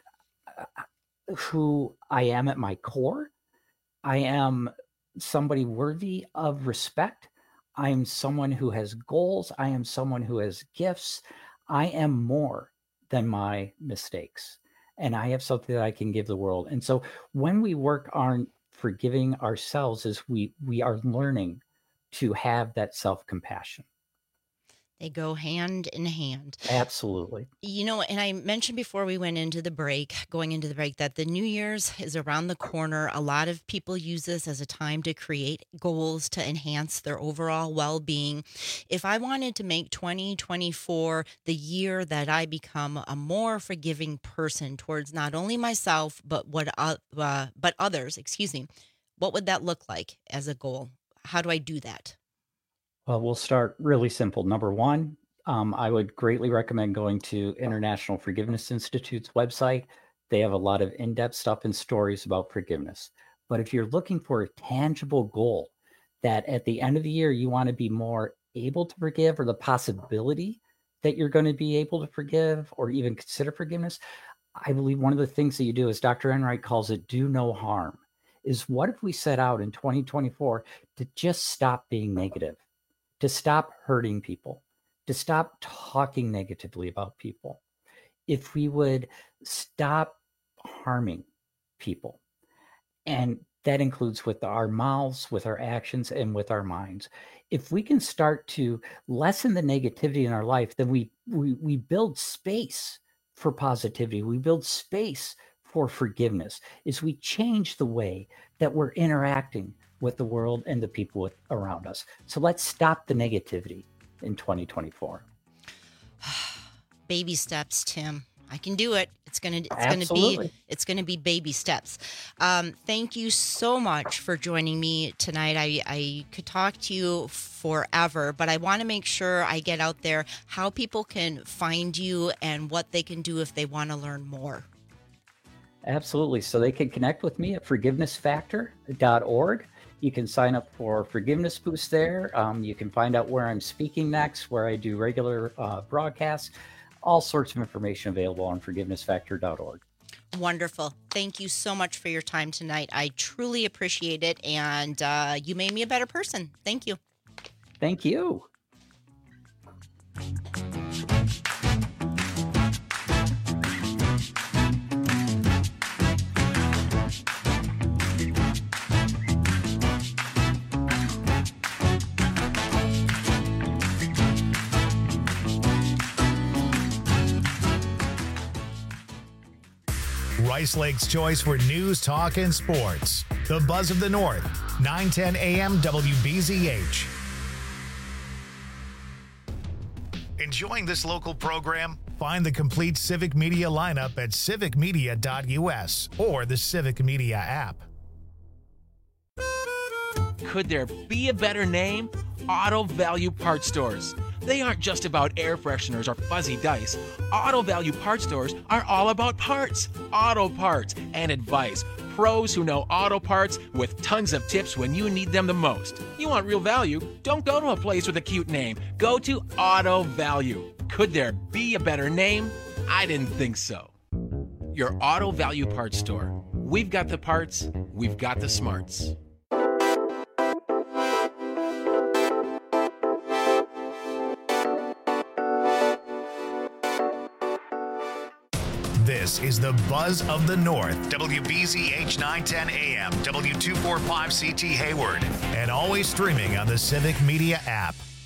who I am at my core. I am somebody worthy of respect. I am someone who has goals. I am someone who has gifts. I am more than my mistakes, and I have something that I can give the world. And so when we work on forgiving ourselves, is we are learning to have that self-compassion. They go hand in hand. Absolutely. You know, and I mentioned before we went into the break, that the New Year's is around the corner. A lot of people use this as a time to create goals to enhance their overall well-being. If I wanted to make 2024 the year that I become a more forgiving person towards not only myself, but others, what would that look like as a goal? How do I do that? Well, we'll start really simple. Number one, I would greatly recommend going to International Forgiveness Institute's website. They have a lot of in-depth stuff and stories about forgiveness. But if you're looking for a tangible goal that at the end of the year, you want to be more able to forgive, or the possibility that you're going to be able to forgive or even consider forgiveness, I believe one of the things that you do, as Dr. Enright calls it, do no harm, is what if we set out in 2024 to just stop being negative, to stop hurting people, to stop talking negatively about people? If we would stop harming people, and that includes with our mouths, with our actions, and with our minds. If we can start to lessen the negativity in our life, then we build space for positivity. We build space for forgiveness, is we change the way that we're interacting with the world and the people around us. So let's stop the negativity in 2024. Baby steps, Tim. I can do it. It's gonna be baby steps. Thank you so much for joining me tonight. I could talk to you forever, but I want to make sure I get out there how people can find you and what they can do if they want to learn more. Absolutely. So they can connect with me at forgivenessfactor.org. You can sign up for Forgiveness Boost there. You can find out where I'm speaking next, where I do regular broadcasts. All sorts of information available on forgivenessfactor.org. Wonderful. Thank you so much for your time tonight. I truly appreciate it, and you made me a better person. Thank you. Thank you. Rice Lake's choice for news, talk, and sports. The Buzz of the North, 910 AM WBZH. Enjoying this local program? Find the complete Civic Media lineup at civicmedia.us or the Civic Media app. Could there be a better name? Auto Value Parts Stores. They aren't just about air fresheners or fuzzy dice. Auto Value Parts stores are all about parts, auto parts, and advice. Pros who know auto parts with tons of tips when you need them the most. You want real value? Don't go to a place with a cute name. Go to Auto Value. Could there be a better name? I didn't think so. Your Auto Value Parts store. We've got the parts, we've got the smarts. This is the Buzz of the North, WBZH 910 AM, W245CT Hayward, and always streaming on the Civic Media app.